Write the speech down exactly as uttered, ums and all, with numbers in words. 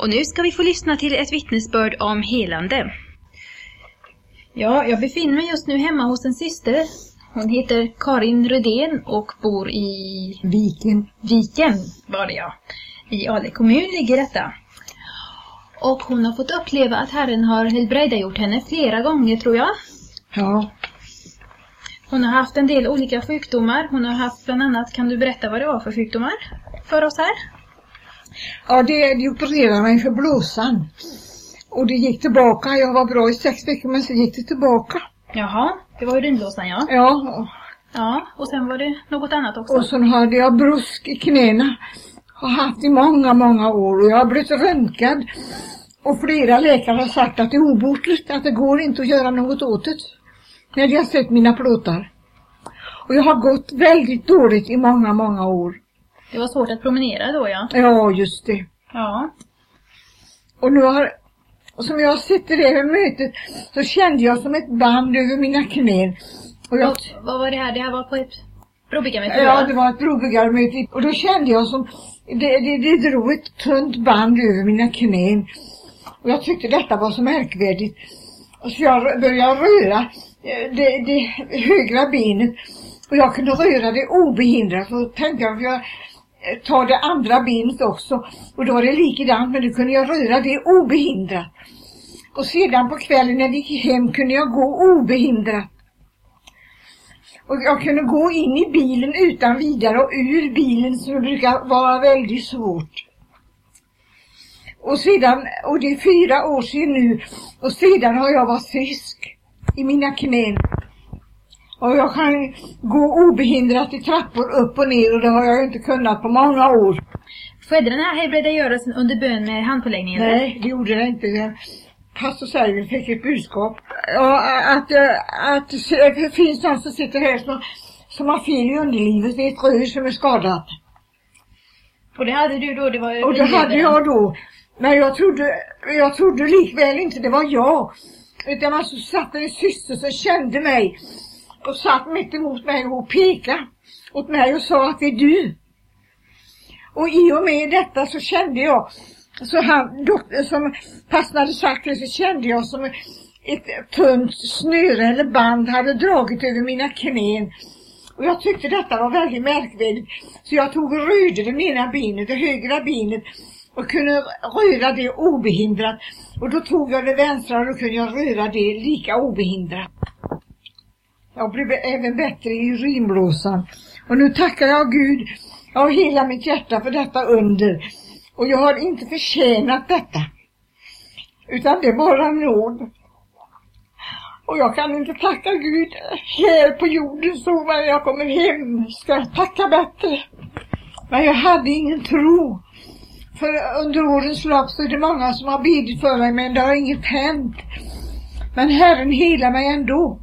Och nu ska vi få lyssna till ett vittnesbörd om helande. Ja, jag befinner mig just nu hemma hos en syster. Hon heter Karin Rödén och bor i Viken. Viken var det ja. I Ale kommun ligger detta. Och hon har fått uppleva att Herren har helbrägdagjort henne flera gånger, tror jag. Ja. Hon har haft en del olika sjukdomar. Hon har haft bland annat, kan du berätta vad det var för sjukdomar för oss här? Ja, det, de opererade mig för blåsan. Och det gick tillbaka. Jag var bra i sex veckor, men så gick det tillbaka. Jaha, det var urinblåsan, ja. Ja. Ja, och sen var det något annat också. Och så hade jag brusk i knäna. Har haft i många, många år. Och jag har blivit röntgad. Och flera läkare har sagt att det är obotligt. Att det går inte att göra något åt det. När de har sett mina plåtar. Och jag har gått väldigt dåligt i många, många år. Det var svårt att promenera då, ja. Ja, just det. Ja. Och nu har, som jag sitter där vid mötet, så kände jag som ett band över mina knän. Och jag, vad, vad var det här? Det här var på ett brobyggarmöte? Ja, det var ett brobyggarmöte. Och då kände jag som, det, det, det drog ett tunt band över mina knän. Och jag tyckte detta var så märkvärdigt. Och så jag började röra det, det högra benet. Och jag kunde röra det obehindrat. Så tänkte jag att jag tar det andra benet också. Och då var det likadant, men då kunde jag röra det obehindrat. Och sedan på kvällen när jag gick hem kunde jag gå obehindrat. Och jag kunde gå in i bilen utan vidare och ur bilen, som brukar vara väldigt svårt. Och sedan, och det är fyra år sedan nu, och sedan har jag varit frisk i mina knän. Och jag kan gå obehindrat i trappor upp och ner, och det har jag inte kunnat på många år. Skedde den här helbrägdagörelsen under bön med handpåläggningen? Nej, det gjorde det inte. Pastor Sergen fick ett budskap. Ja, att, att, att det finns någon som sitter här som, som har fel i underlivet. Det är ett rör som är skadat. Och det hade du då? Det var och det hade jag då. Men jag trodde, jag trodde likväl inte det var jag. Utan man så satt en syster som kände mig. Och satt mitt emot mig och pekade åt mig och sa att det är du. Och i och med detta så kände jag, så han, doktor, som pastorn hade sagt det, så kände jag som ett tunt snöre eller band hade dragit över mina knän. Och jag tyckte detta var väldigt märkvärdigt. Så jag tog och rörde det ena benet, det högra benet, och kunde röra det obehindrat. Och då tog jag det vänstra och då kunde jag röra det lika obehindrat. Jag blev även bättre i urinblåsan. Och nu tackar jag Gud av hela mitt hjärta för detta under. Och jag har inte förtjänat detta. Utan det är bara nåd. Och jag kan inte tacka Gud här på jorden så, när jag kommer hem ska jag tacka bättre. Men jag hade ingen tro. För under årens lopp så är det många som har bedit för mig, men det har inget hänt. Men Herren helar mig ändå.